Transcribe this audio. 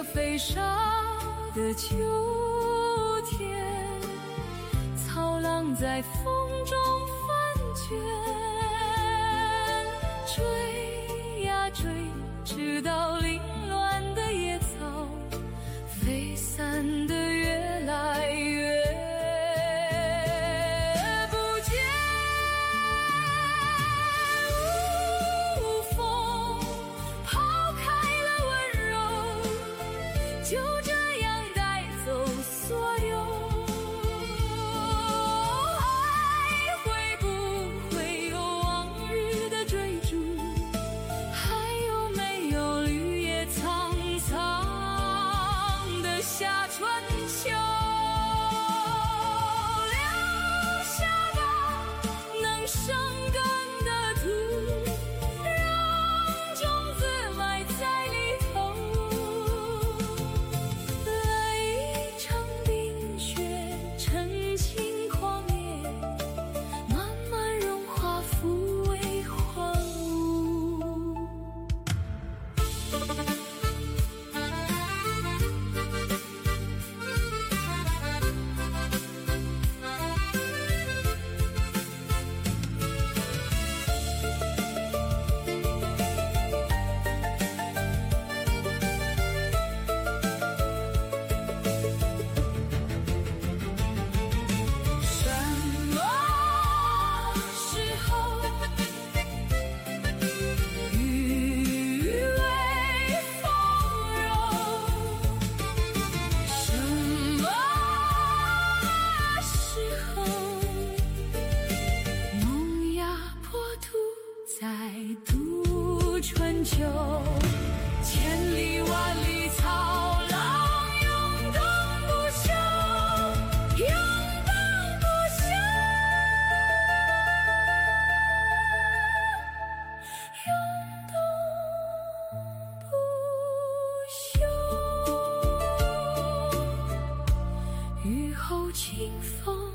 飞沙的秋天，草浪在风中翻卷，追呀追，直到凌乱的野草飞散得越来越不见。无风抛开了温柔，就这样带走所有。还会不会有往日的追逐？还有没有绿叶苍苍的夏春秋？留下吧能生根的土，让种子埋在里头。来一场冰雪，澄清旷野，慢慢融化，抚慰荒芜。什么时候雨微风柔？什么时候萌芽破土，再度春秋？千里万里草浪涌动不休，涌动不休，涌动不休。雨后清风